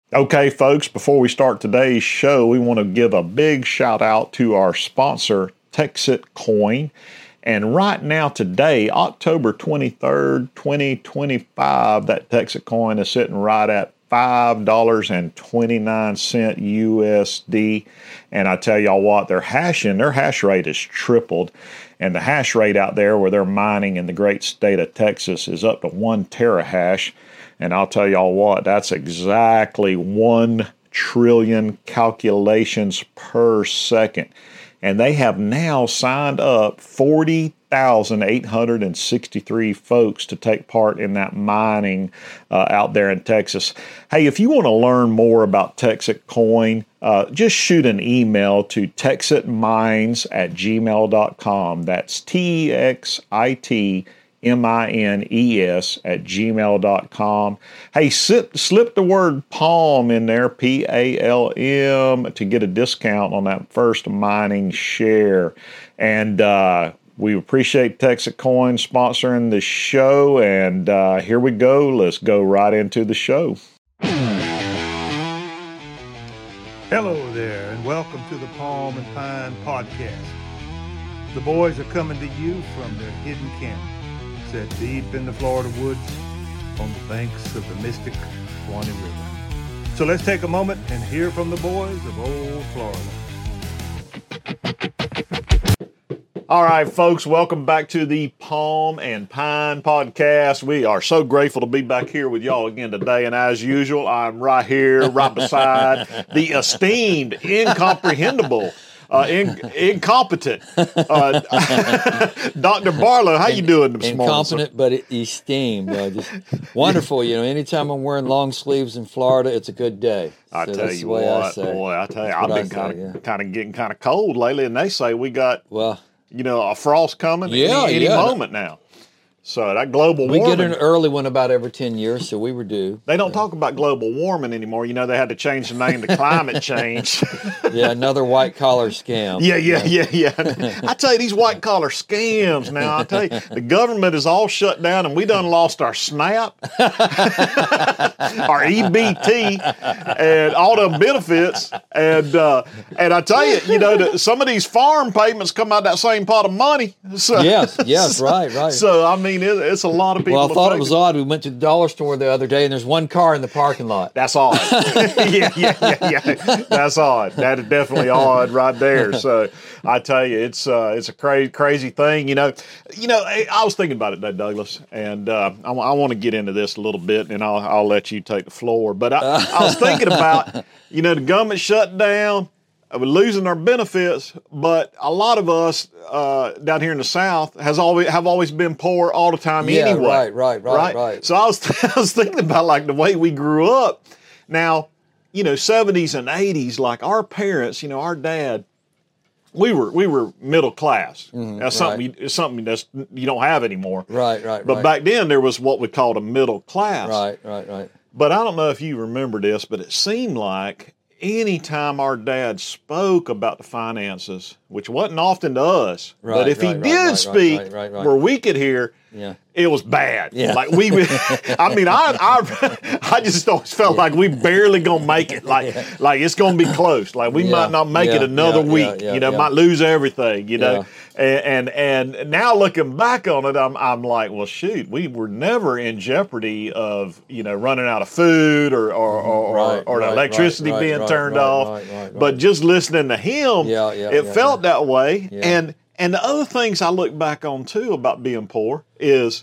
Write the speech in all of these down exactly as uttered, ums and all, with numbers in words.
Okay, folks, before we start today's show, we want to give a big shout out to our sponsor, Texit Coin. And right now, today, October twenty-third, twenty twenty-five, that Texit Coin is sitting right at five dollars and twenty-nine cents U S D. And I tell y'all what, their hashing, their hash rate is tripled. And the hash rate out there where they're mining in the great state of Texas is up to one terahash. And I'll tell y'all what, that's exactly one trillion calculations per second. And they have now signed up forty thousand eight hundred sixty-three folks to take part in that mining uh, out there in Texas. Hey, if you want to learn more about Texit Coin, uh, just shoot an email to texitmines at gmail dot com. That's T E X I T M I N E S at gmail dot com. Hey, slip, slip the word PALM in there, P A L M, to get a discount on that first mining share. And uh, we appreciate Texit Coin sponsoring the show. And uh, here we go. Let's go right into the show. Hello there, and welcome to the Palm and Pine Podcast. The boys are coming to you from their hidden camp, set deep in the Florida woods on the banks of the mystic Suwannee River. So let's take a moment and hear from the boys of old Florida. All right, folks, welcome back to the Palm and Pine Podcast. We are so grateful to be back here with y'all again today. And as usual, I'm right here, right beside the esteemed, incomprehensible, Uh, in, incompetent. Uh, Doctor Barlow, how you doing this morning? Incompetent, but esteemed. Uh, just wonderful. You know, anytime I'm wearing long sleeves in Florida, it's a good day. I so tell you what, I boy, I tell you, that's I've been kind of, yeah. kind of getting kind of cold lately, and they say we got, well, you know, a frost coming yeah, any, any yeah. moment now. So that global we warming. We get an early one about every ten years, so we were due. They don't talk about global warming anymore. You know, they had to change the name to climate change. Yeah, another white-collar scam. Yeah, yeah, yeah, yeah. I tell you, these white-collar scams now, I tell you, the government is all shut down, and we done lost our SNAP, our E B T, and all them benefits. And uh, and I tell you, you know, the, some of these farm payments come out of that same pot of money. So, yes, yes, right, right. So, I mean, it, it's a lot of people. Well, I thought affected. it was odd. We went to the dollar store the other day, and there's one car in the parking lot. That's odd. yeah, yeah, yeah, yeah. That's odd. That is definitely odd right there. So I tell you, it's uh, it's a crazy, crazy thing. You know, you know. I was thinking about it today, Douglas, and uh, I, I want to get into this a little bit, and I'll I'll let you take the floor. But I, I was thinking about, you know, the government shut down. We're losing our benefits, but a lot of us uh, down here in the South has always have always been poor all the time yeah, anyway. Right, right, right, right, right. So I was I was thinking about like the way we grew up. Now, you know, seventies and eighties, like our parents, you know, our dad, we were we were middle class. Mm, that's something right. you, something that's you don't have anymore. Right, right, But right. back then there was what we called a middle class. Right, right, right. But I don't know if you remember this, but it seemed like anytime our dad spoke about the finances, which wasn't often to us, Right, but if right, he right, did right, speak right, right, right. where we could hear, yeah. it was bad. Yeah. Like we, I mean, I, I, I just always felt Yeah. like we barely gonna make it. Like, Yeah. like it's gonna be close. Like we Yeah, might not make yeah, it another yeah, week. yeah, you know, yeah. might lose everything. You know, Yeah. and, and and now looking back on it, I'm I'm like, well, shoot, we were never in jeopardy of you know running out of food or or or, Right, or, or the right, electricity right, being right, turned right, off. right, right, right. But just listening to him, Yeah, yeah, it yeah, felt yeah. that way. Yeah. And and the other things I look back on too about being poor is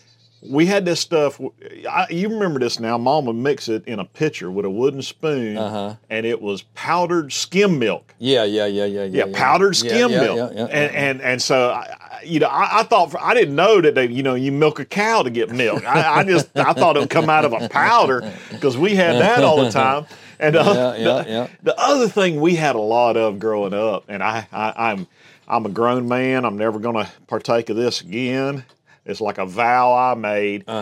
we had this stuff. I, you remember this now? Mom would mix it in a pitcher with a wooden spoon, Uh-huh. and it was powdered skim milk. Yeah, yeah, yeah, yeah, Yeah, yeah. powdered yeah, skim yeah, milk. Yeah, yeah, and, yeah. and and so I, I- you know, I, I thought for, I didn't know that they, you know, you milk a cow to get milk. I, I just I thought it would come out of a powder because we had that all the time. And uh, Yeah, yeah, the, yeah. the other thing we had a lot of growing up, and I, I I'm I'm a grown man. I'm never going to partake of this again. It's like a vow I made. Uh-huh.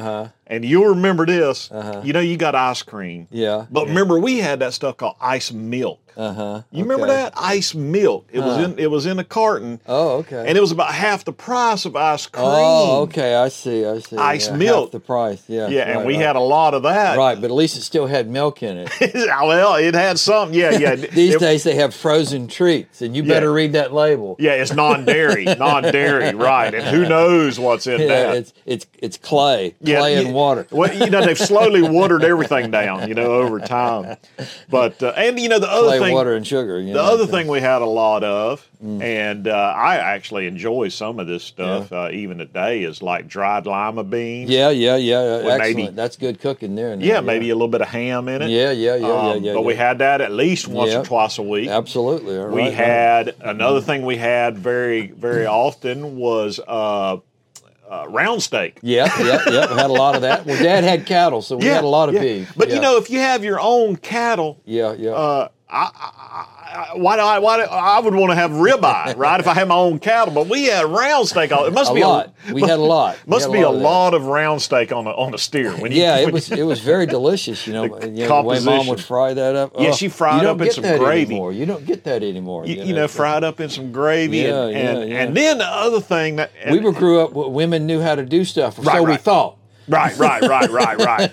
And you'll remember this. Uh-huh. You know, you got ice cream. Yeah. But yeah. remember, we had that stuff called ice milk. Uh-huh. You remember okay. that? Ice milk. It was Huh. in it was in a carton. Oh, okay. And it was about half the price of ice cream. Oh, okay. I see. I see. Ice yeah, milk. Half the price. Yeah. Yeah, right, and we right. had a lot of that. Right, but at least it still had milk in it. Well, it had some. Yeah, yeah. These It- days they have frozen treats, and you Yeah. better read that label. Yeah, it's non-dairy, non-dairy, right? And who knows what's in Yeah, that? it's it's it's clay, Yeah, clay yeah. and water. Well, you know, they've slowly watered everything down, you know, over time. But uh, and you know the other Clay, thing, water, and sugar. You the know, other so- thing we had a lot of, and uh, I actually enjoy some of this stuff uh, even today is like dried lima beans. Yeah, yeah, yeah. With Excellent. maybe- That's good cooking there. now, Yeah, maybe a little bit of ham in it. Yeah, yeah, yeah, yeah, Um, yeah. But we yeah. had that at least once Yeah. or twice a week. Absolutely. all We right, right. had another thing we had very, very often was uh, uh, round steak. Yeah, yeah, yeah. We had a lot of that. Well, Dad had cattle, so we had a lot of yeah. beef. But yeah. you know, if you have your own cattle, yeah, yeah. uh, I, I, I, why do I? Why do, I would want to have ribeye, right? If I had my own cattle, but we had round steak. It must a be lot. A, we had a lot. We Must had be a of that. lot of round steak on a on a steer. When you, Yeah, it when was you- it was very delicious. You know, The you know the way Mom composition. would fry that up. Yeah, Oh, she fried you up don't in get some that gravy. Anymore. You don't get that anymore. you, you know, fried up in some gravy, Yeah, and yeah, and, yeah. and then the other thing that and, we were grew up. Women knew how to do stuff, or Right, so we right. thought. Right, right, right, right, right.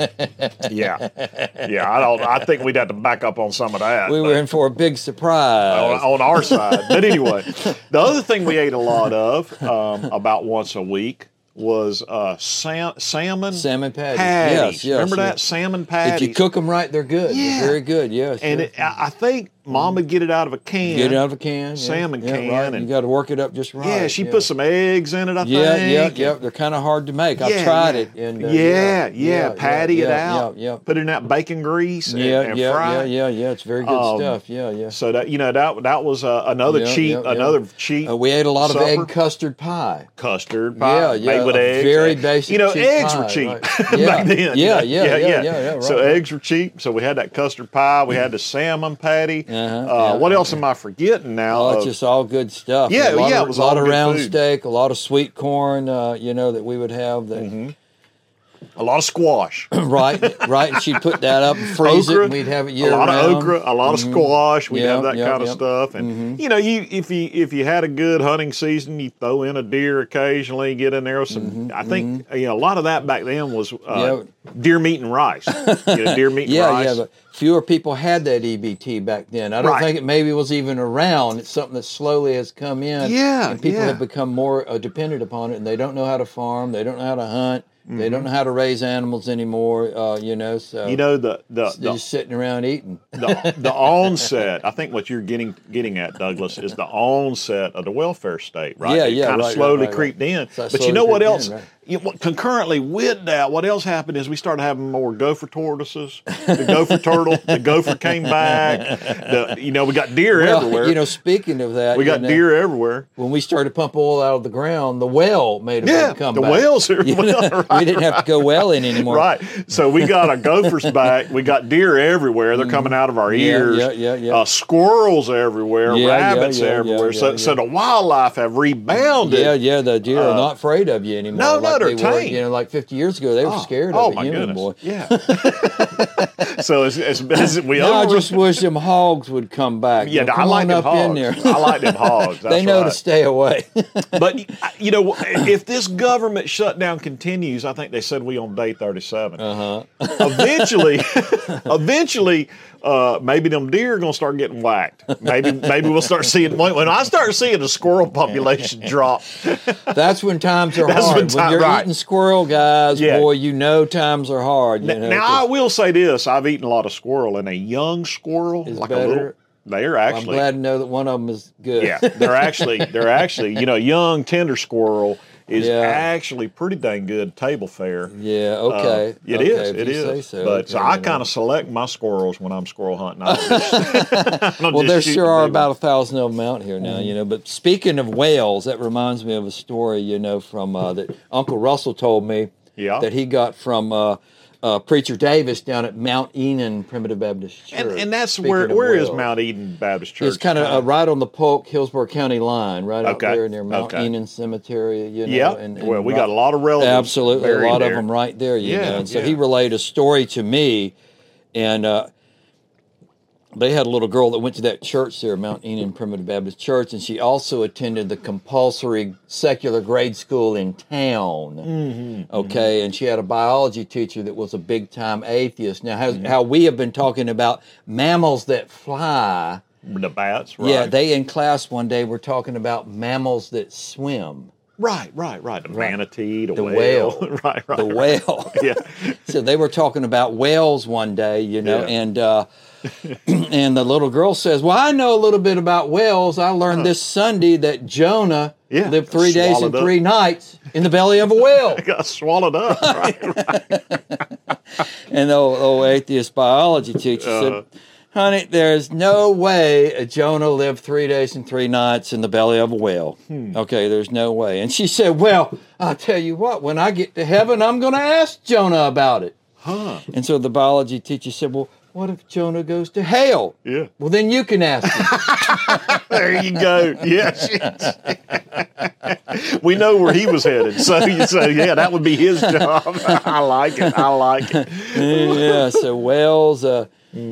Yeah, yeah. I don't. I think we'd have to back up on some of that. We but- were in for a big surprise. on, on our side. But anyway, the other thing we ate a lot of, um, about once a week, was uh, sam- salmon Salmon patties. patties. Yes, yes, Remember that yes. salmon patties? If you cook them right, they're good. Yeah. They're very good. Yes. and yes. it, I I think Mom would get it out of a can. Get it out of a can. yeah. Salmon yeah, can Right. and- you got to work it up just right. Yeah, she yeah. put some eggs in it. I Yeah, think. yeah, yeah. They're kind of hard to make. I've Yeah, tried yeah. it. And, uh, yeah, yeah, patty yeah, it yeah, out. Yeah, yeah. Put it in that bacon grease. And, Yeah, and yeah, fry yeah, it. yeah, yeah. It's very good Um, stuff. Yeah, yeah. So that you know that that was uh, another Yeah, cheap, yeah, yeah. another cheap Uh, we ate a lot supper. of egg custard pie. Custard pie Yeah, yeah, made with a eggs. very And, basic You know, cheap eggs pie, were cheap right. back Yeah, then. yeah, you know? yeah, yeah, yeah, yeah, So right, right. eggs were cheap. So we had that custard pie. We had the salmon patty. Uh-huh, Uh, yeah. what else am I forgetting now? Oh, Uh, it's just all good stuff. Yeah, a lot yeah, of, it was a lot all of good round food. steak, a lot of sweet corn. Uh, you know that we would have that. Mm-hmm. a lot of squash. right, right. And she'd put that up and freeze it, Okra, and we'd have it year a lot round. of okra, a lot of squash. We'd Yeah, have that yeah, kind of yeah. stuff, and Mm-hmm. you know, you if you if you had a good hunting season, you throw in a deer occasionally, get in there with some. Mm-hmm, I think you know a lot of that back then was uh, Yeah. deer meat and rice. You know, deer meat and Yeah, rice. yeah, but fewer people had that E B T back then. I don't Right. think it maybe was even around. It's something that slowly has come in. Yeah, and people yeah. have become more uh, dependent upon it, and they don't know how to farm. They don't know how to hunt. They don't know how to raise animals anymore. Uh, you know, so Mm-hmm. you know the the they're the, just sitting around eating. the, the onset. I think what you're getting getting at, Douglas, is the onset of the welfare state, right? Yeah, it yeah, kind of right, slowly right, right, creeped in. So it but you slowly know what creeped else? in, right. You know, what- concurrently with that, what else happened is we started having more gopher tortoises. The gopher turtle, the gopher came back. The, you know, we got deer Well, everywhere. you know, speaking of that, we got you know, deer everywhere. when we started to pump oil out of the ground, the well made a Yeah, big comeback. the whales are You know, well, right, we didn't have to go well in anymore. Right. So we got our gophers back. We got deer everywhere. They're coming out of our Yeah, ears. yeah, yeah, yeah. Uh, squirrels everywhere. Yeah, yeah, rabbits yeah, yeah, everywhere. so, yeah, so yeah. the wildlife have rebounded. Yeah, yeah, the deer Uh, are not afraid of you anymore. no, no, like they're they were, tame. you know, like fifty years ago, they were Oh, scared oh of a my human goodness. boy. Yeah. so it's, it's, it's we Now I over- just wish them hogs would come back. yeah, You know, I come like on them up hogs. in there. I like them hogs. They That's know right. to stay away. But you know, if this government shutdown continues, I think they said we on day thirty-seven. Uh-huh. Eventually, eventually, uh, maybe them deer are gonna start getting whacked. Maybe, maybe we'll start seeing when, when I start seeing the squirrel population drop. That's when times are That's hard. when When, time- you're right. eating squirrel, guys, Yeah. boy, you know times are hard. You know, Now I 'cause will say this: I've eaten a lot of squirrel, and a young squirrel, Is like a better. little, they're I'm actually, glad to know that one of them is good. yeah, they're actually, they're actually, you know, young tender squirrel is Yeah. actually pretty dang good table fare. Yeah, okay. Uh, it okay, is. if It you is. say so. But Okay, so I you know. kind of select my squirrels when I'm squirrel hunting. I don't just, I don't Well, just there shoot sure the are big about a ones. thousand of them out here now, you know. But speaking of whales, that reminds me of a story, you know, from uh, that Uncle Russell told me Yeah. that he got from uh, uh, Preacher Davis down at Mount Enon Primitive Baptist Church. And, and that's Speaking where of where is wells. Mount Eden Baptist Church? It's kind of uh, right on the Polk Hillsborough County line, right out Okay. there near Mount Okay. Enon Cemetery. You know, Yeah. and, and Well, we right- got a lot of relatives. absolutely a buried lot there. of them right there. You Yeah, know, and so yeah. he relayed a story to me, and uh, they had a little girl that went to that church there, Mount Enon Primitive Baptist Church, and she also attended the compulsory secular grade school in town. Mm-hmm. Okay, and she had a biology teacher that was a big time atheist. Now, how, Mm-hmm. how we have been talking about mammals that fly. The bats, right? Yeah, they in class one day were talking about mammals that swim. Right, right, right. The Right. manatee, the, The whale. whale. right, right. The right. whale. Yeah. So they were talking about whales one day, you know, Yeah. and uh, and the little girl says, "Well, I know a little bit about whales. I learned this Sunday that Jonah Yeah, lived three days and swallowed up. three nights in the belly of a whale." It got swallowed up. Right, right. And the old, old atheist biology teacher Uh. said, "Honey, there's no way Jonah lived three days and three nights in the belly of a whale. Hmm. Okay, there's no way." And she said, "Well, I'll tell you what, when I get to heaven, I'm going to ask Jonah about it." Huh. And so the biology teacher said, "Well, what if Jonah goes to hell?" Yeah. "Well, then you can ask him." There you go. Yes. We know where he was headed. So, so yeah, that would be his job. I like it. I like it. Yeah, so whales, uh,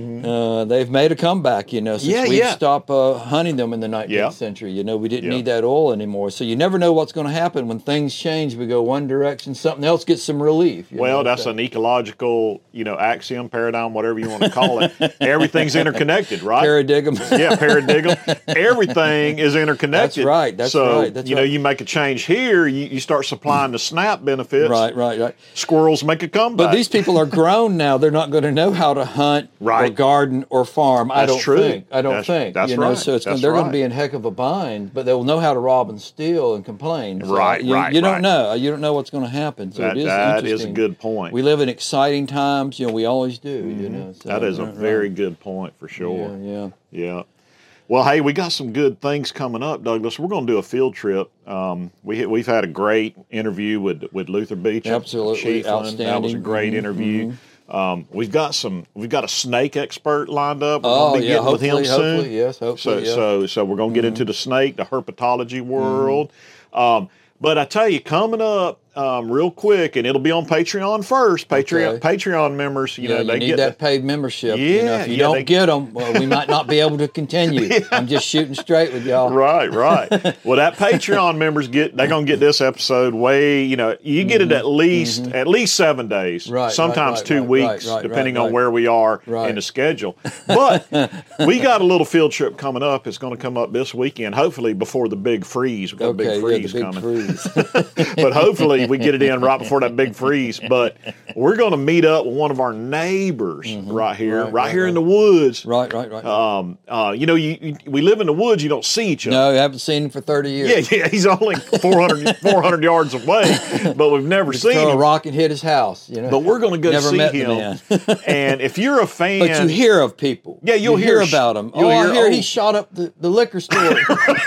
uh, they've made a comeback, you know, since Yeah, we yeah. stopped uh, hunting them in the nineteenth Yeah. century. You know, we didn't Yeah. need that oil anymore. So you never know what's going to happen. When things change, we go one direction, something else gets some relief. you Well, know, that's so- an ecological, you know, axiom, paradigm, whatever you want to call it. Everything's interconnected, right? paradigm. Yeah, paradigm. Everything is interconnected. That's right, that's so, right, that's you know, right. you make a change here, you, you start supplying the SNAP benefits. Right, right, right. Squirrels make a comeback. But these people are grown now. They're not going to know how to hunt or Right. garden or farm. I That's don't true. think. I don't That's- think. that's you know, right. so it's gonna, That's they're going right. to be in heck of a bind, but they'll know how to rob and steal and complain. So Right, you, right, You don't right. know. You don't know what's going to happen. So that, it is that is a interesting. good point. We live in exciting times. You know, we always do. You know, so, that is a right, very right. good point for sure. Yeah, yeah. Yeah. Well, hey, we got some good things coming up, Douglas. We're going to do a field trip. Um, we we've had a great interview with with Luther Beach. Absolutely Chiefland. That was a outstanding. great Mhm, interview. Um, we've got some. We've got a snake expert lined up. We're Oh going to be yeah. getting with him Hopefully, soon. hopefully, yes. So, Hopefully, yeah. so, so we're going to get into the snake, the herpetology world. Um, but I tell you, coming up um, real quick, and it'll be on Patreon first. Patreon, Okay. Patreon members, you yeah, know, you they need get that the- paid membership. you know, Yeah, if you yeah, don't they- get them, well, we might not be able to continue. I'm just shooting straight with y'all. Right, right. Well, that Patreon members get they're gonna get this episode way. You know, you get it at least at least seven days, Mm-hmm. Right, right, sometimes right, two right, weeks, right, right, depending right, on right. where we are Right. in the schedule. But we got a little field trip coming up. It's going to come up this weekend, hopefully before the big freeze. We've got Okay, a big yeah, freeze the big coming. freeze. But hopefully we get it in right before that big freeze. But we're going to meet up with one of our neighbors right here, right, Right, right, here in right. the woods. right, right, right. Um, uh, you know, you, you we live in the woods. You don't see each other. no, I haven't seen him for thirty years. Yeah, yeah, he's only four hundred, four hundred yards away, but we've never Just seen throw a him. rock and hit his house. You know, But we're going to go Never see met the him. man. And if you're a fan, But you hear of people. Yeah, you'll You hear hear sh- about them. you'll Oh, hear, I hear oh. he shot up the, the liquor store.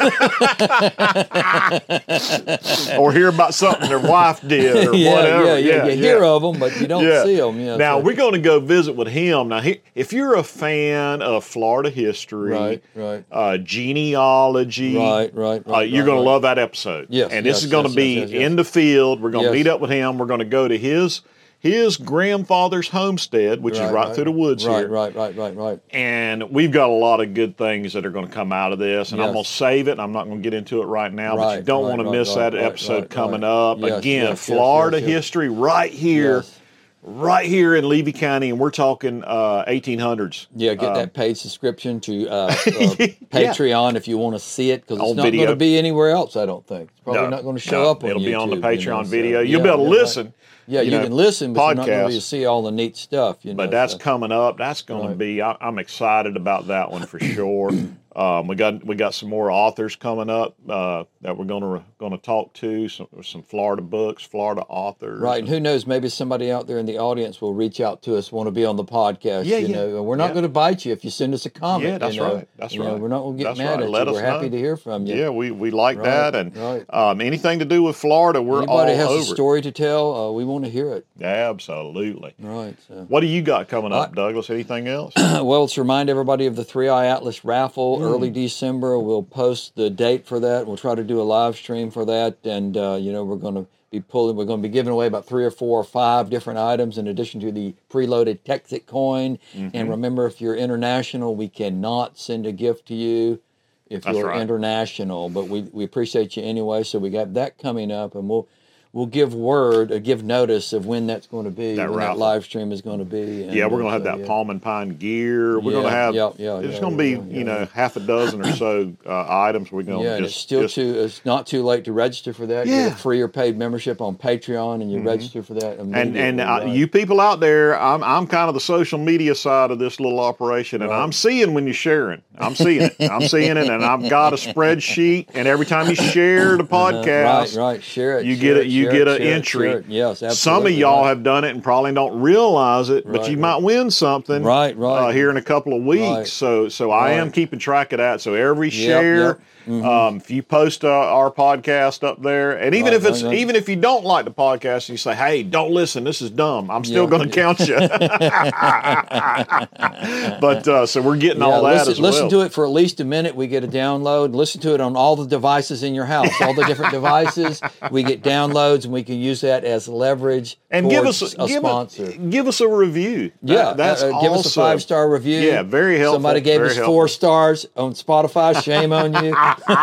or hear about something their wife did or yeah, whatever. yeah, yeah, You hear of them, but you don't Yeah. see them. Yeah, Now so- we're going to go visit with him. Now, he, if you're a fan of Florida history, Right, right. uh, genealogy, Right, right, uh, right, you're right, going right. to love that episode. Yes, and this yes, is going to yes, be yes, yes, yes. in the field. We're going to Yes. meet up with him. We're going to go to his his grandfather's homestead, which is right, through the woods right, here. Right, right, right, right. And we've got a lot of good things that are going to come out of this, and I'm Yes. going to save it. I'm not going to get into it right now, but you Right, don't right, want to right, miss right, that right, episode right, coming right. up. Yes, Again, yes, yes, Florida yes, yes. history right here, Yes. right here in Levy County, and we're talking uh, eighteen hundreds. Yeah, get Um, that paid subscription to uh, uh, Patreon if you want to see it, because it's On not video. going to be anywhere else. I don't think it's probably No, not going to show no, up on it'll be on the YouTube, you Patreon know, so, video. You'll yeah, be able to yeah, right. listen. Yeah, you, know, can listen, but you're not going to be podcast. able to see all the neat stuff. You know, But that's so. coming up. That's going to Right. be. I, I'm excited about that one for sure. Um, we got we got some more authors coming up uh, that we're going to going to talk to. Some some Florida books, Florida authors. Right, and who knows? Maybe somebody out there in the audience will reach out to us, want to be on the podcast. Yeah, you yeah, know, and we're not yeah. going to bite you if you send us a comment. Yeah, that's you know? right, that's You know, right. we're not going to get That's mad right. at Let you. us We're happy know. to hear from you. Yeah, we, we like Right, that, and right. um, anything to do with Florida, we're Anybody all has over. a story to tell, uh, we want to hear it. Absolutely. Right. So. What do you got coming up, I, Douglas? Anything else? Well, let's remind everybody of the Three Eye Atlas raffle, mm. early December. We'll post the date for that. We'll try to do a live stream for that, and uh, you know, we're going to be pulling. We're going to be giving away about three or four or five different items in addition to the preloaded Texit coin. Mm-hmm. And remember, if you're international, we cannot send a gift to you if That's you're right. international. But we, we appreciate you anyway. So we got that coming up, and we'll we'll give word, or give notice of when that's going to be, that when raffle. that live stream is going to be. And yeah, we're going to have so, that yeah. Palm and Pine gear. We're yeah, going to have. Yeah, yeah, it's yeah, going to yeah, be, yeah, you know, yeah. half a dozen or so uh, items. We're going to yeah, and just. it's still just, too. It's not too late to register for that. Yeah. You get a free or paid membership on Patreon, and you mm-hmm. register for that. And and uh, right. you people out there, I'm I'm kind of the social media side of this little operation, and right. I'm seeing when you're sharing. I'm seeing it. I'm seeing it, and I've got a spreadsheet. And every time you share the podcast, uh, right, right, share it. You share get it, it. You share get it, an share entry. It, share it. Yes, absolutely. Some of y'all right. have done it and probably don't realize it, but right, you right. might win something. Right, right. Uh, here in a couple of weeks. Right. So so I right. am keeping track of that. So every Yep, share. yep. Mm-hmm. Um, if you post uh, our podcast up there, and even right, if it's right, right. even if you don't like the podcast, and you say, "Hey, don't listen. This is dumb." I'm still Yeah. going to count you. But uh, so we're getting yeah, all that listen, as well. Listen to it for at least a minute. We get a download. Listen to it on all the devices in your house, all the different devices. We get downloads, and we can use that as leverage and give us a give sponsor. A, give us a review. Yeah, That- that's uh, uh, give also, us a five star review. Yeah, very helpful. Somebody gave very us helpful. four stars on Spotify. Shame on you.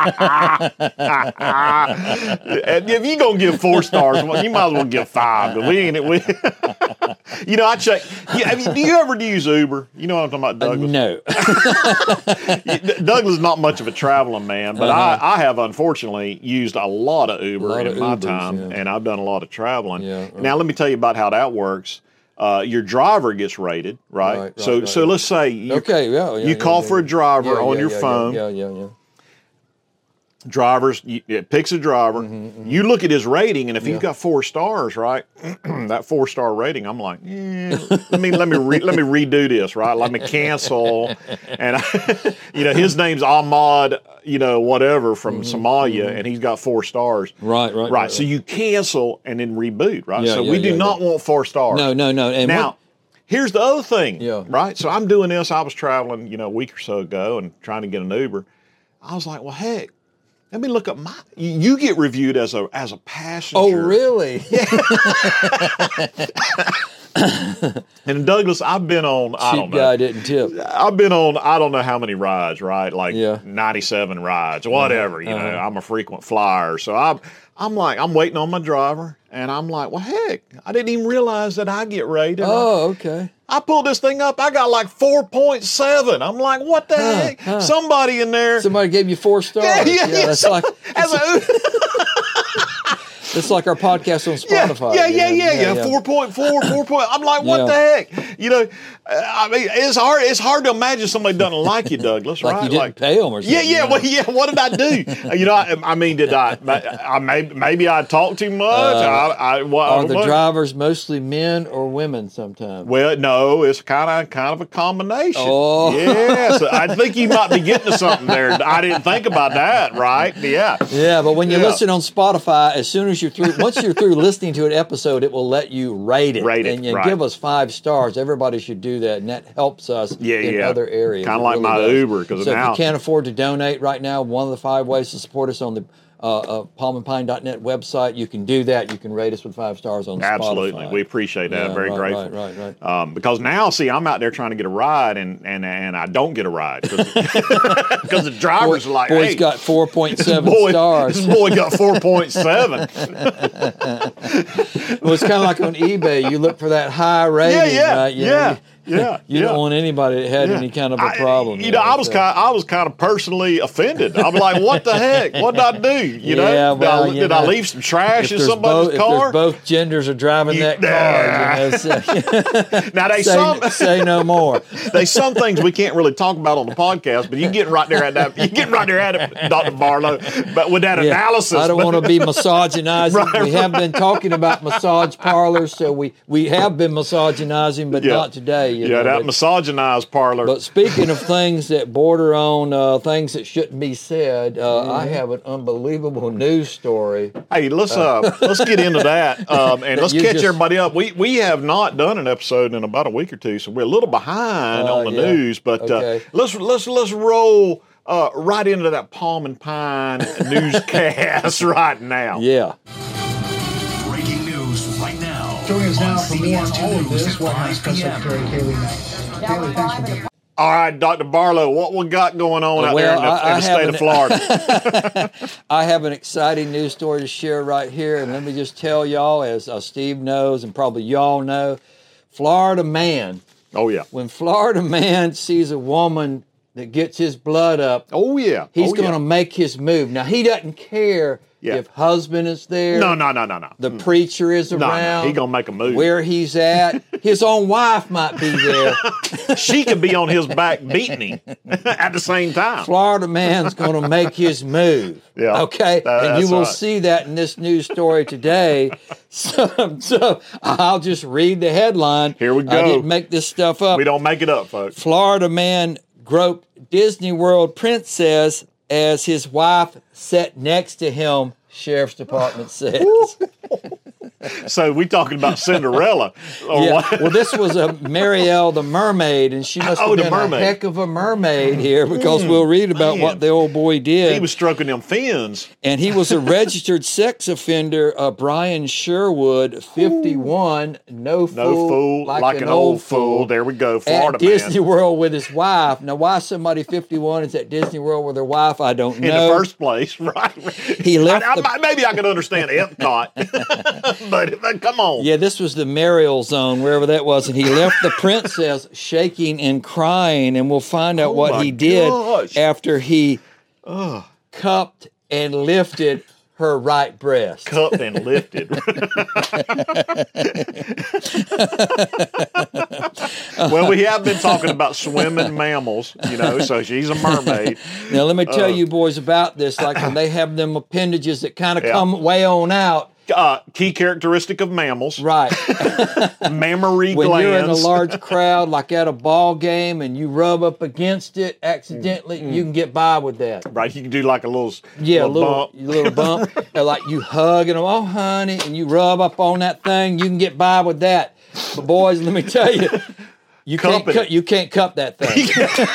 And if you're gonna give four stars, well, you might as well give five. But we ain't we. You know, I check. Yeah, have you, do you ever use Uber? You know what I'm talking about, Douglas? Uh, no. Douglas is not much of a traveling man, but Uh-huh. I, I have unfortunately used a lot of Uber lot in of my Ubers, time, yeah. and I've done a lot of traveling. Yeah, right. Now, let me tell you about how that works. Uh, your driver gets rated, right? Right, right, so, right. so let's say you, Okay, yeah, yeah, you yeah, call yeah, for a yeah. driver Yeah, on yeah, your yeah, phone. Yeah, yeah, yeah. Drivers, you, it picks a driver. Mm-hmm, mm-hmm. You look at his rating, and if Yeah. he's got four stars, right, that four star rating, I'm like, eh, let me let me re, let me redo this, right? Let me cancel, and I, you know his name's Ahmad, you know whatever from Mm-hmm, Somalia, mm-hmm. and he's got four stars. Right, right, right. right. So you cancel and then reboot, right? Yeah, so yeah, we do yeah, not yeah. want four stars. No, no, no. And now. what, Here's the other thing, Yeah. right? So I'm doing this. I was traveling, you know, a week or so ago and trying to get an Uber. I was like, well, heck, let me look up my. You get reviewed as a as a passenger. oh, really? And Douglas, I've been on. I Cheap don't know. guy didn't tip. I've been on. I don't know how many rides, right? Like Yeah. ninety-seven rides, whatever. You know, uh-huh. I'm a frequent flyer, so I'm. I'm like, I'm waiting on my driver, and I'm like, well, heck, I didn't even realize that I get rated. Oh, okay. I pulled this thing up. I got like four point seven. I'm like, what the Huh, heck? huh. Somebody in there. Somebody gave you four stars. yeah, yeah, yeah. That's So- like as a, it's like our podcast on yeah, Spotify. yeah, you yeah, know? yeah, yeah. Four point four, four point. I'm like, what Yeah. the heck? You know, uh, I mean, it's hard. It's hard to imagine somebody doesn't like you, Douglas. Like right? you didn't pay them or something. Yeah, yeah, you know? well, yeah. What did I do? You know, I, I mean, did I? I maybe, maybe I talked too much. Uh, I, I, what, Are the what- drivers mostly men or women sometimes? Well, no, it's kind of kind of a combination. Oh. Yeah, so I think you might be getting to something there. I didn't think about that, right? Yeah. Yeah, but when you Yeah. listen on Spotify, as soon as you're through, once you're through listening to an episode, it will let you rate it. Rate it, and, and right. give us five stars. Everybody should do that, and that helps us Yeah, in yeah. other areas. Kinda It like really my does. Uber, 'cause so now- if you can't afford to donate right now, one of the five ways to support us on the uh, uh, palm and pine dot net website, you can do that. You can rate us with five stars on Absolutely. Spotify. We appreciate that. Yeah, Very right, grateful. Right, right, right. Um, because now, see, I'm out there trying to get a ride, and and, and I don't get a ride because the drivers Boy, are like, boy's hey, got four point this seven boy, stars. this boy got four point seven. Well, it's kind of like on eBay. You look for that high rating, Yeah, yeah, right? You know, yeah, you- yeah. You yeah. don't want anybody that had Yeah. any kind of a I- problem. you know, I was so. kind. I was kind of personally offended. I'm like, "What the heck? What did I do? You know, Yeah, did, well, I, you did I know, leave some trash If in there's, somebody's both, if car?" there's both genders are driving You- that car, you know, so, Now they say, some say no more. they some things we can't really talk about on the podcast, but you get right there at that. You get right there at it, Doctor Barlow. But with that Yeah, analysis, I don't but- want to be misogynizing. Right, we have been talking about massage parlors, so we, we have been misogynizing, but Yeah. not today. You yeah, know, that but, misogynized parlor. but speaking of things that border on uh, things that shouldn't be said, uh, mm-hmm. I have an unbelievable news story. Hey, let's uh, let's get into that, um, and let's catch just, everybody up. We we have not done an episode in about a week or two, so we're a little behind uh, on the yeah. news. But okay. uh, let's let's let's roll uh, right into that Palm and Pine newscast right now. Yeah. Breaking news right now. Joining us now for more on all of this, White House Press Secretary Kayleigh Knight. Kayleigh, thanks for being. All right, Doctor Barlow, what we got going on out well, there in the, I, in the state of Florida? I have an exciting news story to share right here, and let me just tell y'all, as uh, Steve knows and probably y'all know, Florida man. Oh, yeah. When Florida man sees a woman that gets his blood up, oh, yeah. he's oh, going to yeah. make his move. Now, he doesn't care yeah. if husband is there. No, no, no, no, no. The mm. preacher is around. No, no. He's going to make a move. Where he's at. His own wife might be there. She could be on his back beating him at the same time. Florida man's going to make his move. Yeah. Okay? That, and you will right. see that in this news story today. So, so I'll just read the headline. Here we go. I didn't make this stuff up. We don't make it up, folks. Florida man groped Disney World princess as his wife sat next to him, Sheriff's Department says. So we talking about Cinderella? Or yeah. what? Well, this was a Marielle the mermaid, and she must have oh, the been mermaid. a heck of a mermaid here, because mm, we'll read about man. what the old boy did. He was stroking them fins. And he was a registered sex offender, uh, Brian Sherwood, fifty-one, no fool, no fool like, like an, an old old fool. fool. There we go, Florida at Disney man. World with his wife. Now, why somebody fifty-one is at Disney World with their wife, I don't know. In the first place, right? He left. I, I, the, maybe I could understand Epcot, but, but come on. Yeah, this was the Mariel zone, wherever that was, and he left the princess shaking and crying, and we'll find out Oh what my he did gosh. after he Ugh. cupped and lifted her right breast. Cupped and lifted. Well, we have been talking about swimming mammals, you know, so she's a mermaid. Now, let me tell Uh, you boys about this, like when they have them appendages that kind of Yeah. come way on out. Uh, key characteristic of mammals, Right. mammary When glands. you're in a large crowd, like at a ball game, and you rub up against it accidentally, Mm. you can get by with that. Right, you can do like a little, Yeah, a little, little, bump. little bump. And like you hug and oh, honey, and you rub up on that thing, you can get by with that. But boys, let me tell you, you can't Cupping cu- it. you can't cup that thing.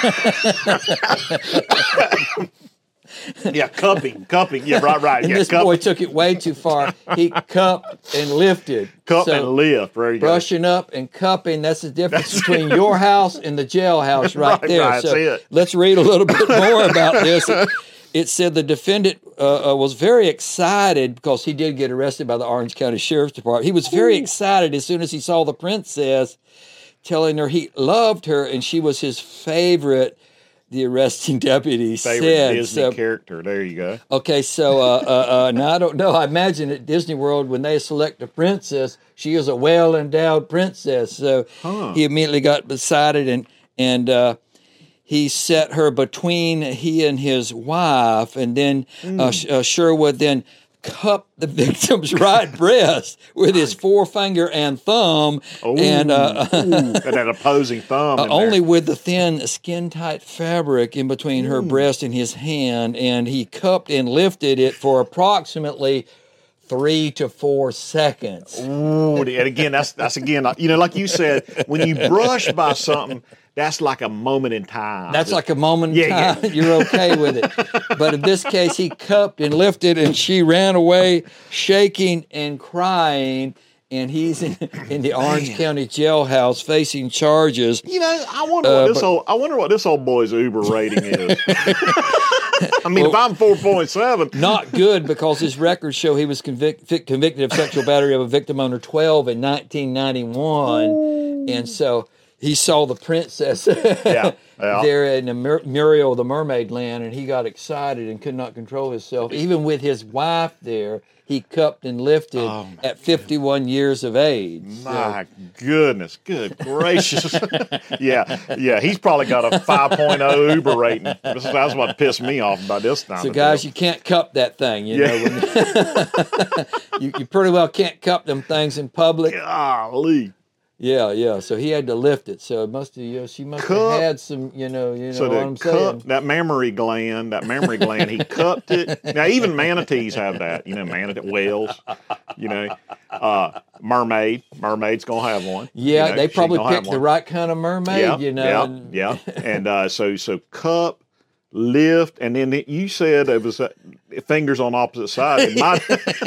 Yeah, cupping, cupping. Yeah, right, right. And Yeah, this cup, boy took it way too far. He cupped and lifted. cup So, and lift. There you go. brushing up and cupping, that's the difference between your house and the jailhouse right, Right, there. right, so that's it. let's read a little bit more about this. It, it said the defendant uh, uh, was very excited because he did get arrested by the Orange County Sheriff's Department. He was very Ooh. excited as soon as he saw the princess, telling her he loved her and she was his favorite. The arresting deputy Favorite said. Disney So, character. There you go. Okay, so uh, uh, uh, now I don't know. I imagine at Disney World when they select a princess, she is a well-endowed princess. So Huh. he immediately got beside and and uh, he set her between he and his wife, and then Mm. uh, Sh- uh, Sherwood then cupped the victim's right breast with his forefinger and thumb, Ooh, and uh, ooh, and that opposing thumb. Uh, in only there. with the thin, skin-tight fabric in between her breast and his hand, and he cupped and lifted it for approximately three to four seconds. Ooh, and again, that's that's again, you know, like you said, when you brush by something, that's like a moment in time. That's like a moment in Yeah, time. You're okay with it. But in this case, he cupped and lifted, and she ran away, shaking and crying. And he's in, in the Orange Man. County jailhouse facing charges. You know, I wonder Uh, what this but- old I wonder what this old boy's Uber rating is. I mean, if I'm four point seven, Not good, because his records show he was convic- fi- convicted of sexual battery of a victim under twelve in nineteen ninety-one. And so he saw the princess yeah, yeah. there in the Mur- Muriel the Mermaid Land, and he got excited and could not control himself. Even with his wife there, he cupped and lifted Oh, my at fifty-one years of age. So- My goodness, good gracious. yeah, yeah, he's probably got a five point oh Uber rating. This is, that's what pissed me off about this time. So, of guys, deal. you can't cup that thing. You Yeah. know, when you, you pretty well can't cup them things in public. Golly. Yeah, yeah. So he had to lift it. So it must have, you know, she must Cup. have had some, you know, you know So what the I'm cup, saying. that mammary gland, that mammary gland, he cupped it. Now even manatees have that, you know, manatee whales, you know, uh, mermaid, mermaid's gonna have one. Yeah, you know, they she probably gonna have picked the one. right kind of mermaid, Yeah, you know. yeah, and, yeah. And uh, so so cup, lift, and then it, you said it was uh, fingers on opposite side. It might,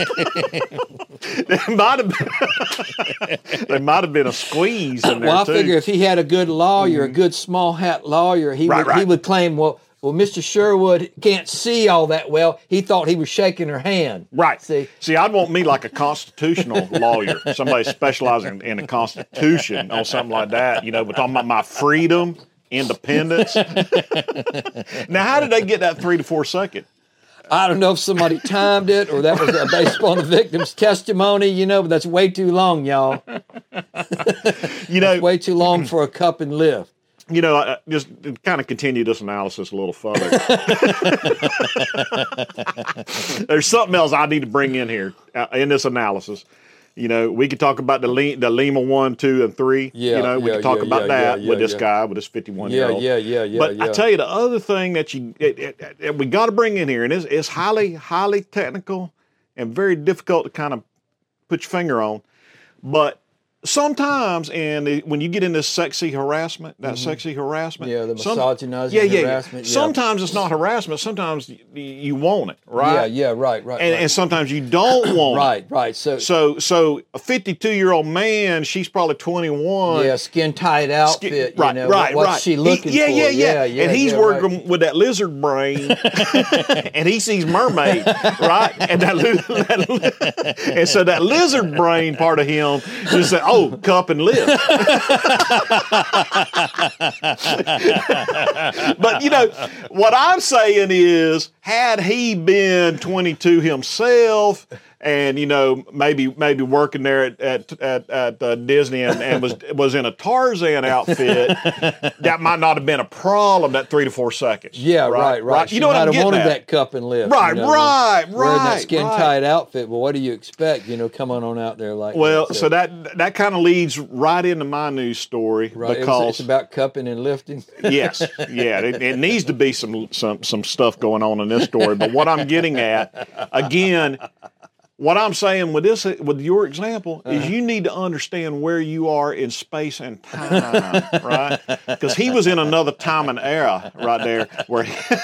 it might have been, there might have been a squeeze in there Well, I too. figure if he had a good lawyer, a good small hat lawyer, he Right, would he right. would claim, well, well, Mister Sherwood can't see all that well. He thought he was shaking her hand. Right. See, See, I'd want me like a constitutional lawyer, somebody specializing in the Constitution or something like that. You know, we're talking about my freedom, independence. Now, how did they get that three to four second? I don't know if somebody timed it or that was uh, based upon the victim's testimony, you know, but that's way too long, y'all. You know, Way too long for a cup and lift. you know, I- just to kind of continue this analysis a little further. There's something else I need to bring in here uh, in this analysis. You know, we could talk about the Le- the Lima one, two, and three. Yeah, you know, we yeah, could talk yeah, about yeah, that yeah, with yeah, this yeah. guy, with this fifty-one year Yeah, old. yeah, yeah, yeah, But yeah. I tell you, the other thing that you it, it, it, we got to bring in here, and it's, it's highly, highly technical and very difficult to kind of put your finger on. But sometimes, and the- when you get into sexy harassment, that sexy harassment, Yeah, the some- misogynising yeah, yeah, yeah. harassment, yeah. Sometimes it's not harassment. Sometimes y- you want it, right? Yeah, yeah, right, right. And, right. and sometimes you don't want it. right, right. So, So, so a fifty-two-year-old man, she's probably twenty-one. yeah, skin tight outfit. right, you know, right, what- what's right. she He- looking yeah, for? yeah, yeah, yeah, yeah. And he's yeah, working right. with that lizard brain, and he sees mermaid, right? And that, li- that li- and so that lizard brain part of him just said, "Oh, cup and lift." But you know what I'm saying is, had he been twenty-two himself, and you know maybe maybe working there at at at, at uh, Disney and, and was was in a Tarzan outfit, that might not have been a problem. That three to four seconds. Yeah, right, right. You know what might I'm have getting wanted at? that cup and lift. Right, you know, right, Wearing that right, skin right. tight outfit. Well, what do you expect? You know, coming on out there like Well, that. so that that kind of leads right into my news story right, it's, because it's about cupping and lifting. yes, yeah, it, it needs to be some some some stuff going on in this story. But what I'm getting at, again, what I'm saying with this, with your example, Uh-huh. is you need to understand where you are in space and time, right? Because he was in another time and era right there where. He,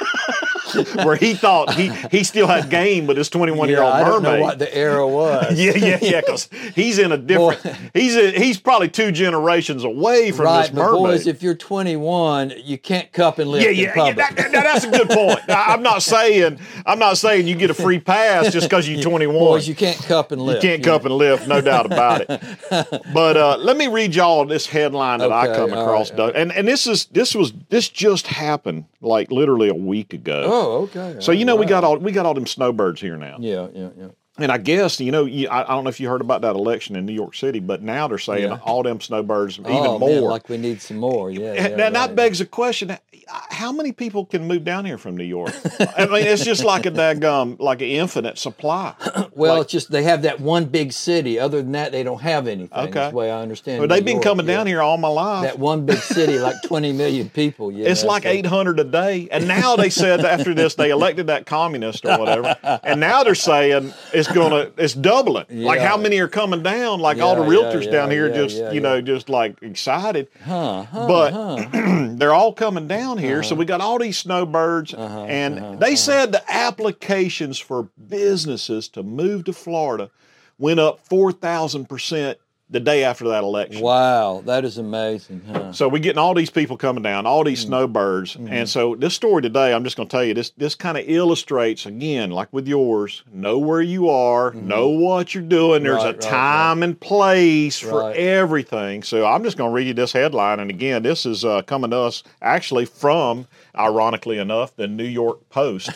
where he thought he, he still had game with his twenty-one year Yeah, old I don't mermaid. know what the era was. Yeah, yeah, yeah. Because he's in a different. he's a, he's probably two generations away from Right, this but mermaid. boys, if you're twenty-one, you can't cup and lift yeah, in yeah, yeah. public. That, that- that's a good point. I, I'm not saying I'm not saying you get a free pass just because you're twenty-one. Boys, you can't cup and You lift. can't cup and lift, no doubt about it. But uh, let me read y'all this headline that I Okay, come all across, right, Doug. And and this is this was this just happened like literally a week ago. Oh, okay. So you know we Wow. got all we got all them snowbirds here now. Yeah, yeah, yeah. And I guess, you know, you, I, I don't know if you heard about that election in New York City, but now they're saying Yeah. all them snowbirds, even oh, more. Man, like we need some more. Yeah. yeah and, and that right. begs the question: how many people can move down here from New York? I mean, it's just like a daggum, like an infinite supply. Well, Like- it's just they have that one big city. Other than that, they don't have anything. Okay. That's the way I understand. But New they've been York, coming yeah. down here all my life. That one big city, like twenty million people. Yeah, It's like so- eight hundred a day. And now they said that after this, they elected that communist or whatever. And now they're saying it's going to, it's doubling. Like Yeah. how many are coming down? Like all the Yeah, yeah, realtors yeah, down here yeah, just, yeah, you yeah. know, just like excited. Huh, huh, But huh. they're all coming down here. Uh-huh. So we got all these snowbirds. And they said the applications for businesses to move to Florida went up four thousand percent the day after that election. Wow, that is amazing, huh? So we're getting all these people coming down, all these Mm. snowbirds. Mm-hmm. And so this story today, I'm just going to tell you, this this kind of illustrates, again, like with yours, know where you are, know what you're doing. There's Mm-hmm. Right, a right, time and place for Right. everything. So I'm just going to read you this headline. And again, this is uh, coming to us actually from, ironically enough, the New York Post.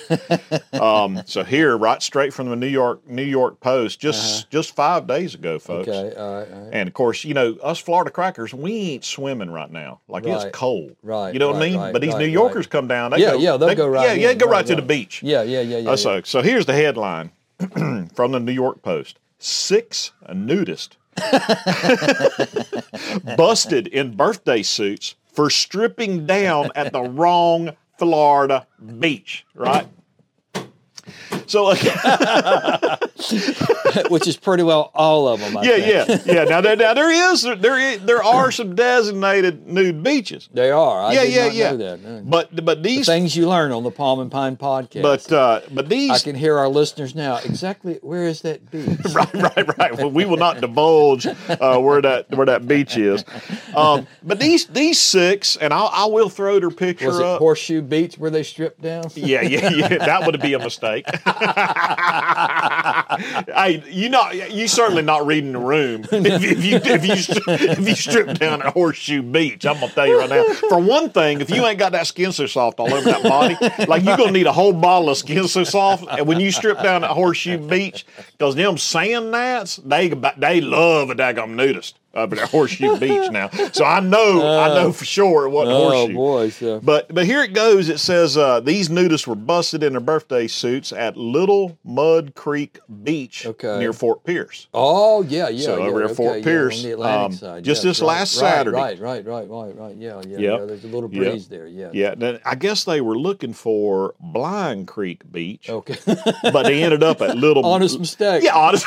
um, so here, right straight from the New York New York Post, just just five days ago, folks. Uh-huh. Okay, all right, all right. And of course, you know, us Florida crackers, we ain't swimming right now. Like Right. it's cold. Right, You know what I right, mean? right, but these right, New Yorkers right. come down. They Yeah, go, yeah, they'll they, go right Yeah, yeah, in, go right, right, to the right. beach. Yeah, yeah, yeah, yeah. Uh, so, yeah. so here's the headline from the New York Post: Six nudists busted in birthday suits for stripping down at the wrong Florida beach, right? So, like, which is pretty well all of them. I yeah, think. yeah, yeah. Now, there, now there is there is, there are some designated nude beaches. They are. I yeah, did yeah, not yeah. know that. No. But but these The things you learn on the Palm and Pine podcast. But uh, but these I can hear our listeners now. Exactly where is that beach? right, right, right. Well, we will not divulge uh, where that where that beach is. Um, but these these six, and I, I will throw their picture Was it up. Horseshoe Beach where they stripped down? Yeah, yeah, yeah. That would be a mistake. Hey, you not you certainly not reading the room if, if you if you if you strip down at Horseshoe Beach. I'm gonna tell you right now. For one thing, if you ain't got that Skin So Soft all over that body, like you're gonna need a whole bottle of Skin So Soft. And when you strip down at Horseshoe Beach, because them sand gnats, they they love a daggum nudist up at Horseshoe Beach now. So I know uh, I know for sure it wasn't oh, Horseshoe. Oh boy! So. But but here it goes. It says uh, these nudists were busted in their birthday suits at Little Mud Creek Beach okay. near Fort Pierce. Oh yeah, yeah. So yeah, over at okay, Fort yeah, Pierce, on the Atlantic um, side. just yes, this right, last right, Saturday. Right, right, right, right, right. Yeah, yeah. Yep. yeah there's a little breeze yep. there. Yeah. Yeah. Then I guess they were looking for Blind Creek Beach. Okay. But they ended up at Little. Honest mistake. Yeah, honest.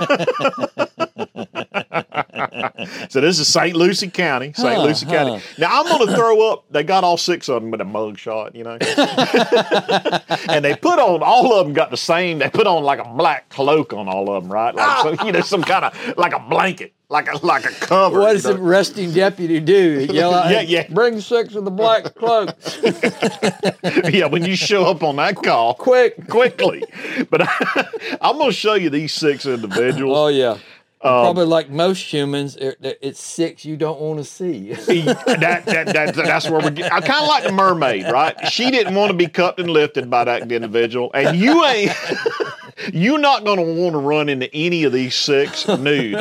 So this is Saint Lucie County, Saint Huh, Lucie County. huh. Now I'm going to throw up. They got all six of them with a mug shot, you know, and they put on all of them got the same. They put on like a black cloak on all of them, right? Like so, you know, some kind of like a blanket, like a like a cover. What does you the know? resting deputy do? Yell out, Yeah, yeah. Bring six of the black cloaks. Yeah, when you show up on that call, Quick. quickly. But I, I'm going to show you these six individuals. Oh yeah. Um, Probably like most humans, it, it's six you don't want to see. that, that, that, that's where we get. I kind of like the mermaid, right? She didn't want to be cupped and lifted by that individual, and you ain't. You're not going to want to run into any of these six nude.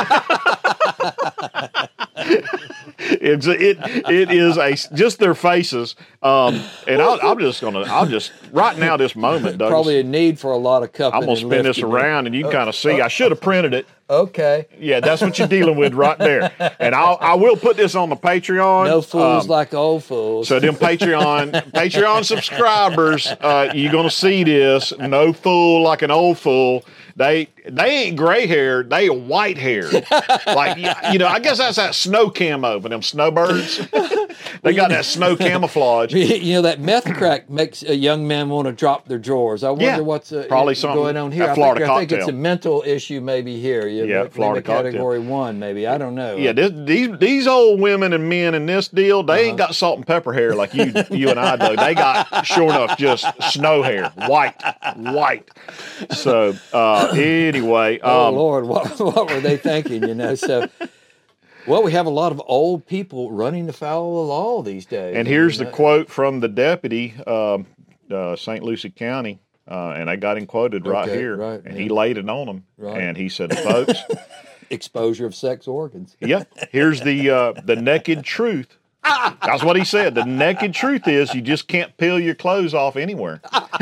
It's it it is a just their faces, um, and I'll, I'm just gonna I'll just right now this moment, Douglas, Probably a need for a lot of cupping. I'm gonna and spin this lifting. around and you can kind of see. I should have printed it. Okay. Yeah, that's what you're dealing with right there. And I'll I will put this on the Patreon. No fools Um, like old fools. So them Patreon Patreon subscribers, uh, you're gonna see this. No fool like an old fool. They they ain't gray haired. They white haired. Like you know, I guess that's that snow camo for them snowbirds. They got that snow camouflage. You know, that meth crack makes a young man want to drop their drawers. I wonder Yeah, what's uh, probably something- going on here. that I Florida think, I think it's cocktail. a mental issue maybe here. You Yeah, know, Florida maybe cocktail. category one, maybe. I don't know. Yeah, this, these these old women and men in this deal, they ain't got salt and pepper hair like you you and I do. They got sure enough just snow hair, white, white. So uh, anyway, Oh, um, Lord, what, what were they thinking, you know? So, well, we have a lot of old people running afoul of the law these days. and here's you the know. quote from the deputy, um, uh, Saint Lucie County, uh, and I got him quoted right Okay, here, right, and yeah. he laid it on them, Right. and he said, "Folks, Exposure of sex organs. yeah, here's the uh, the naked truth." That's what he said. The naked truth is you just can't peel your clothes off anywhere.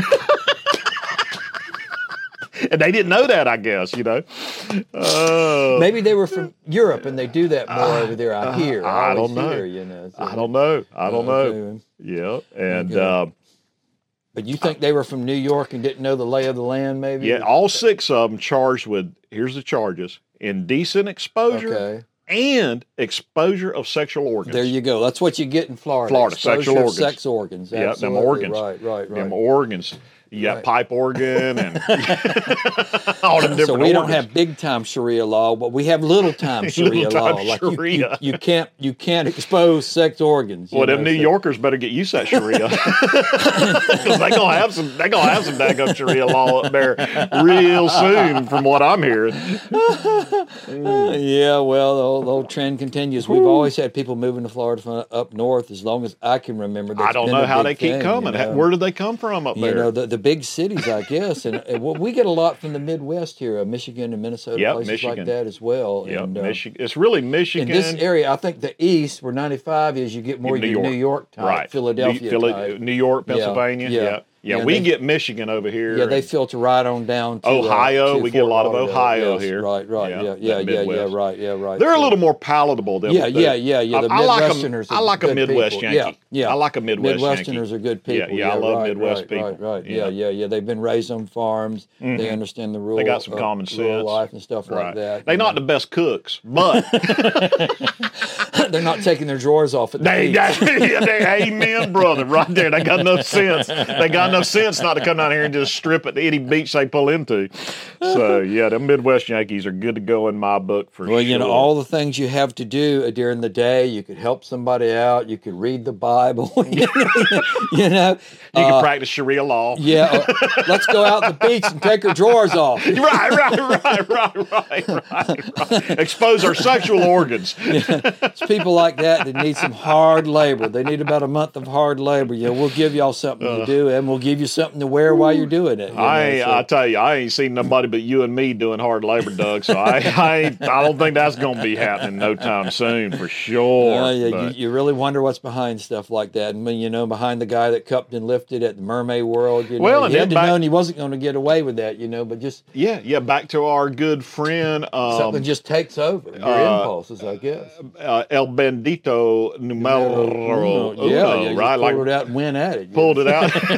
And they didn't know that, I guess, you know. Uh, Maybe they were from Europe and they do that more over there. I hear. I always don't know. hear, you know. so- I don't know. I don't know. Okay. Yeah. And Okay. uh, But you think they were from New York and didn't know the lay of the land, maybe? yeah, all six of them charged with, here's the charges, indecent exposure Okay. and exposure of sexual organs. There you go. That's what you get in Florida. Florida, Exposure sexual of organs. sex organs. Yeah, them Absolutely. organs. Right, right, right. Them organs. You got Right. pipe organ and all them different So we don't organs. have big time Sharia law, but we have little time Sharia Little-time law. Like you, you, Sharia. you can't you can't expose sex organs. you Well, them know, New so- Yorkers better get used to that Sharia, because they gonna have some. They gonna have some daggum Sharia law up there real soon, from what I'm hearing. Yeah, well, the whole, the whole trend continues. We've always had people moving to Florida from up north as long as I can remember. That's I don't been know a how big they keep thing, coming. You know? Where did they come from up You there? know, the, the big cities, I guess. And, and well, we get a lot from the Midwest here, uh, Michigan and Minnesota, Yep, places Michigan. like that as well. yeah, and, uh, Michigan. It's really in Michigan. this area, I think the east, where ninety-five is, you get more New your York. New York type, right. Philadelphia New, Philly- type. New York, Yeah, Pennsylvania. yeah. Yeah. Yeah, And we they, get Michigan over here. Yeah, they filter right on down to Ohio. Uh, to we get a lot of Fort Ohio yes, here. Right, right. Yeah, yeah, yeah, yeah, yeah, right, yeah, right. They're yeah. a little more palatable than Yeah, yeah, yeah, yeah. The I, I like Midwesterners a, are I like a good Midwest people. Yankee. Yeah, yeah. I like a Midwest Midwesterners Yankee. are good people. Yeah, yeah, I love right, Midwest right, people. Right, right. Yeah. Yeah, yeah, yeah. They've been raised on farms. Mm-hmm. They understand the rural. They got some uh, common rural sense. life and stuff right. like that. They're not know. the best cooks, but they're not taking their drawers off at the they, beach. they, they, amen, brother, right there. They got enough sense. They got enough sense not to come down here and just strip at any beach they pull into. So yeah, them Midwest Yankees are good to go in my book for well, sure. you know, all the things you have to do during the day. You could help somebody out. You could read the Bible. you know, you uh, can practice Sharia law. Yeah, uh, let's go out to the beach and take our drawers off. right, right, right, right, right, right, right. Expose our sexual organs. Yeah, it's people like that that need some hard labor. They need about a month of hard labor. You know, we'll give y'all something uh, to do, and we'll give you something to wear while you're doing it. You I, know, ain't, so. I tell you, I ain't seen nobody but you and me doing hard labor, Doug. So I, I, ain't, I don't think that's going to be happening no time soon for sure. Uh, yeah, but. you, you really wonder what's behind stuff like that. And you know, behind the guy that cupped and lifted at the Mermaid World. You know, well, he had to back, know he wasn't going to get away with that. You know, but just yeah, yeah. Back to our good friend. Um, something just takes over your uh, impulses, I guess. Uh, El Bendito Numero Uno, Uno. Yeah, yeah, right? Pulled like, it out and went at it. Pulled know? it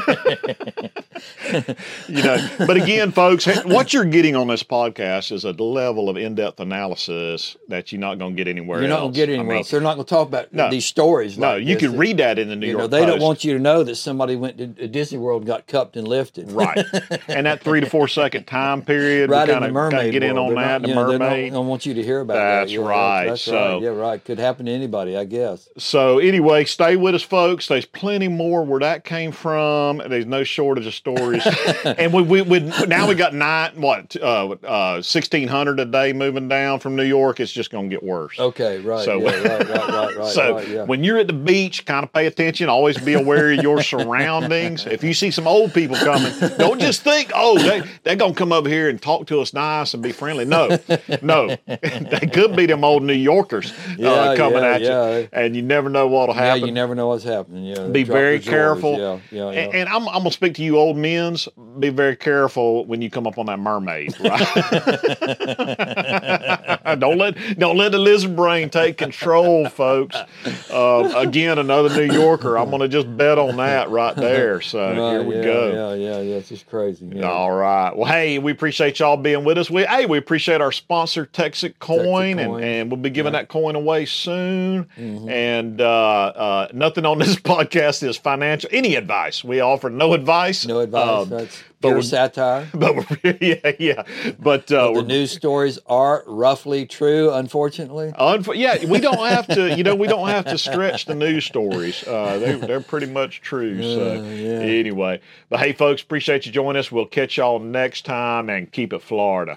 out. You know, but again, folks, what you're getting on this podcast is a level of in-depth analysis that you're not going to get anywhere you're else. You're not going to get anywhere I mean, else. They're not going to talk about no, these stories. No, like you this. can read that in the New you York know, They Post. don't want you to know that somebody went to Disney World and got cupped and lifted. Right. And that three to four second time period, right we in kinda, the mermaid get in world. on They're that, not, the you know, mermaid. They don't want you to hear about that's that. Yeah, right. That's, that's so, right. Yeah, right. Could happen to anybody, I guess. So anyway, stay with us, folks. There's plenty more where that came from. There's no shortage of stories. And we, we, we now we got nine, what, uh, uh, sixteen hundred a day moving down from New York. It's just going to get worse. Okay, right. So, yeah, right, right, right, right. So right, yeah. when you're at the beach, kind of pay attention. Always be aware of your surroundings. If you see some old people coming, don't just think, oh, they, they're going to come over here and talk to us nice and be friendly. No, no. They could be them old New Yorkers uh, yeah, coming yeah, at you. yeah. And you never know what'll happen. Yeah, you never know what's happening. Yeah, be very careful. Yeah, yeah, yeah. And, and I'm, I'm going to speak to you old men's. Be very careful when you come up on that mermaid, right? don't let don't let the lizard brain take control, folks. Uh, again, another New Yorker. I'm going to just bet on that right there. So right, here we yeah, go. Yeah, yeah, yeah. It's just crazy. Yeah. All right. Well, hey, we appreciate y'all being with us. We hey, we appreciate our sponsor, Texit Coin, Texit Coin. And, and we'll be giving yeah. that coin away soon. Mm-hmm. And uh, uh, nothing on this podcast is financial. Any advice? We offer no advice. No advice. Um, That's but pure we're- satire. But we're, yeah, yeah. But, uh, The we're, news stories are roughly true, unfortunately. Unf- yeah, we don't have to. You know, we don't have to stretch the news stories. Uh, they, they're pretty much true. So Uh, yeah. anyway, but hey, folks, appreciate you joining us. We'll catch y'all next time, and keep it Florida.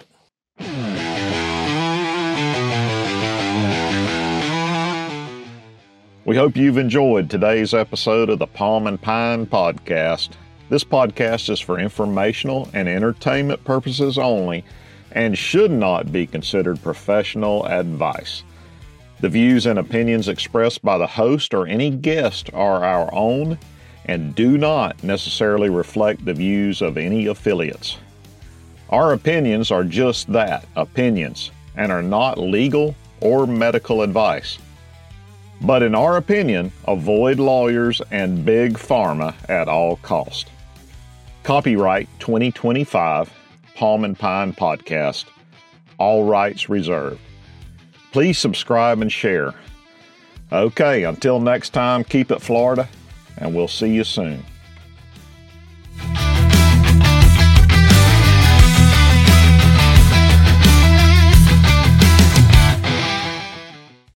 We hope you've enjoyed today's episode of the Palm and Pine Podcast. This podcast is for informational and entertainment purposes only and should not be considered professional advice. The views and opinions expressed by the host or any guest are our own and do not necessarily reflect the views of any affiliates. Our opinions are just that, opinions, and are not legal or medical advice. But in our opinion, avoid lawyers and big pharma at all cost. Copyright twenty twenty-five, Palm and Pine Podcast. All rights reserved. Please subscribe and share. Okay, until next time, keep it Florida, and we'll see you soon.